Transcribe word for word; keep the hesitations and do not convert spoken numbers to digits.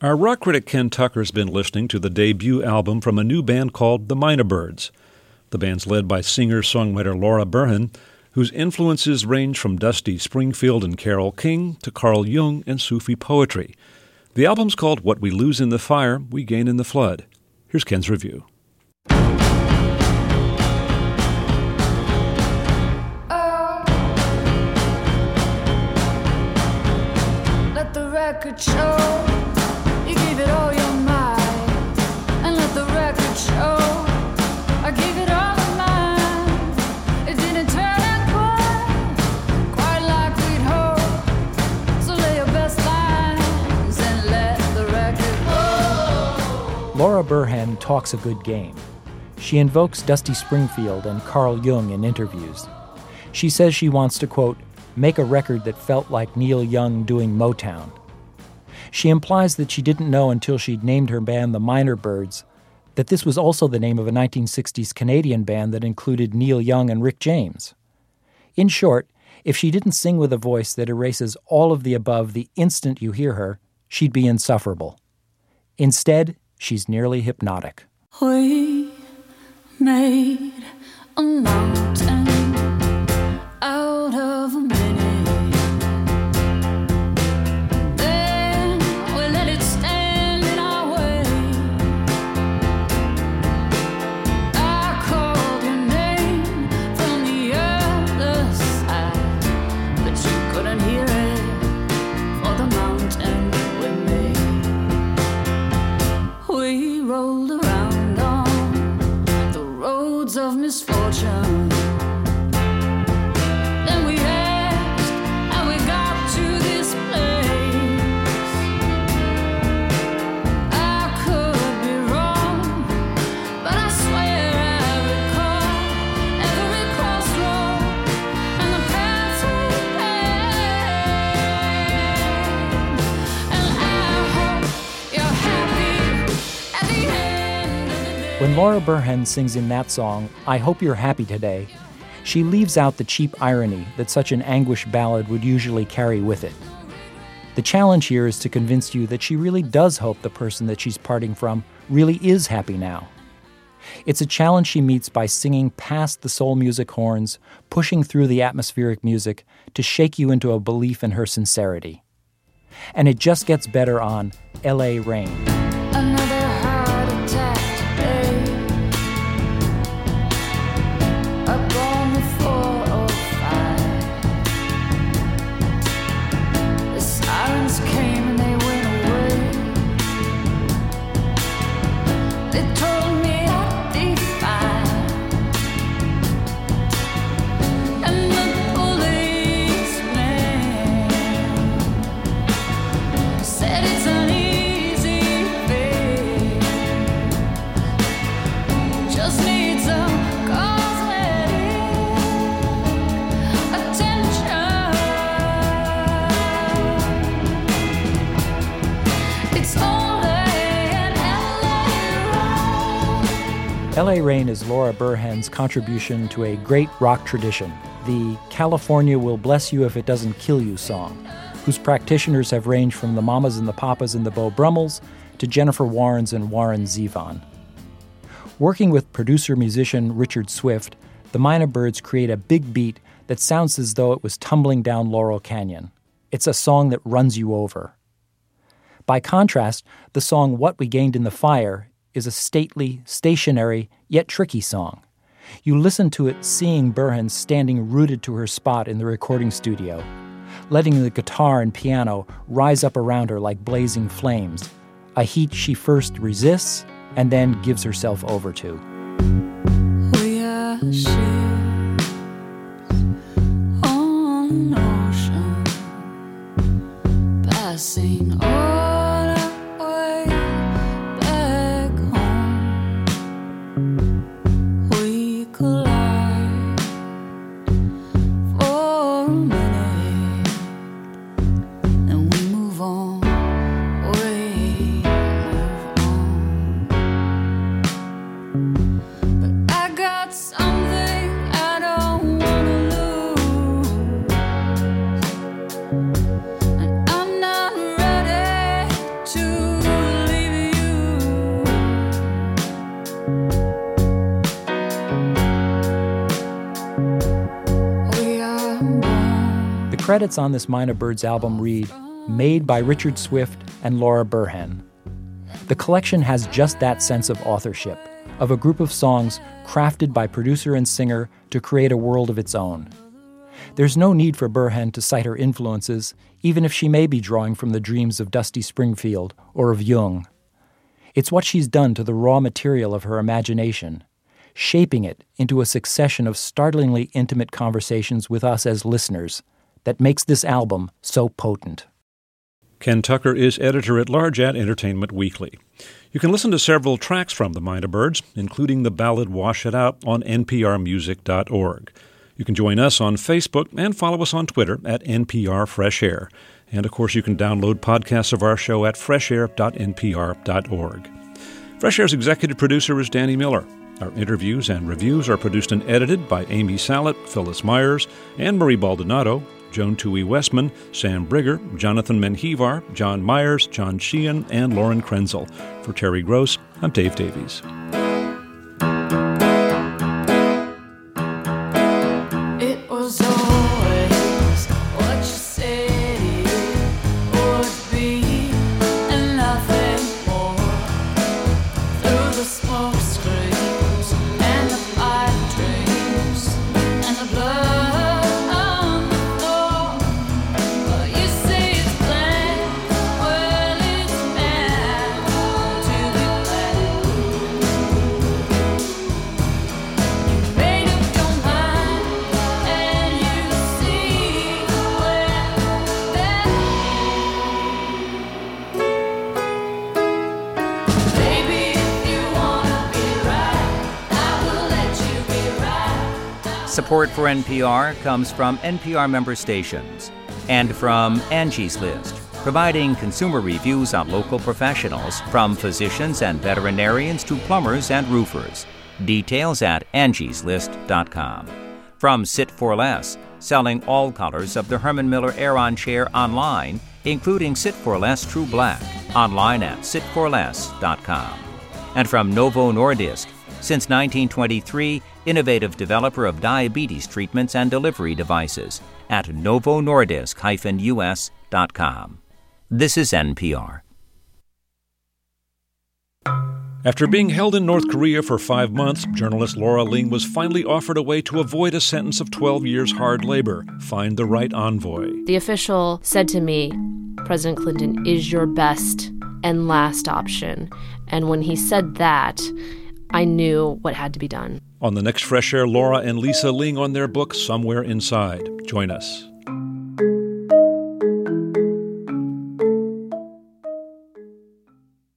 Our rock critic Ken Tucker's been listening to the debut album from a new band called the Mynah Birds. The band's led by singer-songwriter Laura Berhan, whose influences range from Dusty Springfield and Carole King to Carl Jung and Sufi poetry. The album's called What We Lose in the Fire, We Gain in the Flood. Here's Ken's review. Let the record show you gave it all your might, and let the record show I gave it all of mine. It didn't turn out quite, quite like we'd hoped. So lay your best lines and let the record go. Laura Berhan talks a good game. She invokes Dusty Springfield and Carl Jung in interviews. She says she wants to, quote, make a record that felt like Neil Young doing Motown. She implies that she didn't know until she'd named her band the Mynah Birds that this was also the name of a nineteen sixties Canadian band that included Neil Young and Rick James. In short, if she didn't sing with a voice that erases all of the above the instant you hear her, she'd be insufferable. Instead, she's nearly hypnotic. We made a mountain out of a minute. Then we let it stand in our way. I called your name from the other side, but you couldn't hear it for the mountain we made. We rolled around on the roads of misfortune. When Laura Berhan sings in that song, I Hope You're Happy Today, she leaves out the cheap irony that such an anguish ballad would usually carry with it. The challenge here is to convince you that she really does hope the person that she's parting from really is happy now. It's a challenge she meets by singing past the soul music horns, pushing through the atmospheric music to shake you into a belief in her sincerity. And it just gets better on L A Rain. Another heart attack today. Up on the four oh five. The sirens came and they went away. They told me I'd be fine. And the policeman said it's an easy fate. Just need some cosmetic attention. It's only an L A L A Rain is Laura Berhan's contribution to a great rock tradition, the California Will Bless You If It Doesn't Kill You song, whose practitioners have ranged from the Mamas and the Papas and the Beau Brummels to Jennifer Warrens and Warren Zevon. Working with producer-musician Richard Swift, the Mynah Birds create a big beat that sounds as though it was tumbling down Laurel Canyon. It's a song that runs you over. By contrast, the song What We Gained in the Fire is a stately, stationary, yet tricky song. You listen to it seeing Berhan standing rooted to her spot in the recording studio, letting the guitar and piano rise up around her like blazing flames, a heat she first resists and then gives herself over to. We are ships on an ocean, passing all our way back home. We collide for a minute, and we move on. We move on. But I got something credits on this Mina Birds album read, "Made by Richard Swift and Laura Burhan." The collection has just that sense of authorship, of a group of songs crafted by producer and singer to create a world of its own. There's no need for Burhan to cite her influences, even if she may be drawing from the dreams of Dusty Springfield or of Jung. It's what she's done to the raw material of her imagination, shaping it into a succession of startlingly intimate conversations with us as listeners, that makes this album so potent. Ken Tucker is editor-at-large at Entertainment Weekly. You can listen to several tracks from the Mina Birds, including the ballad Wash It Out, on N P R music dot org. You can join us on Facebook and follow us on Twitter at N P R Fresh Air. And, of course, you can download podcasts of our show at fresh air dot N P R dot org. Fresh Air's executive producer is Danny Miller. Our interviews and reviews are produced and edited by Amy Sallet, Phyllis Myers, Anne-Marie Baldonado, Joan Toohey Westman, Sam Brigger, Jonathan Menjivar, John Myers, John Sheehan, and Lauren Krenzel. For Terry Gross, I'm Dave Davies. It was always what you said it would be, and nothing more. Through the smoke screens and the pipe dreams and the blood on the floor. But you say it's blank, well it's meant to be blank. You made up your mind and you see where that baby, if you wanna be right, I will let you be right. Support for N P R comes from N P R member stations and from Angie's List, providing consumer reviews on local professionals, from physicians and veterinarians to plumbers and roofers. Details at angies list dot com. From Sit for Less, selling all colors of the Herman Miller Aeron chair online, including Sit for Less True Black, online at sit for less dot com. And from Novo Nordisk, since nineteen twenty-three, innovative developer of diabetes treatments and delivery devices, at novo nordisk dash U S dot com. This is N P R. After being held in North Korea for five months, journalist Laura Ling was finally offered a way to avoid a sentence of twelve years hard labor. Find the right envoy. The official said to me, President Clinton is your best and last option. And when he said that, I knew what had to be done. On the next Fresh Air, Laura and Lisa Ling on their book, Somewhere Inside. Join us.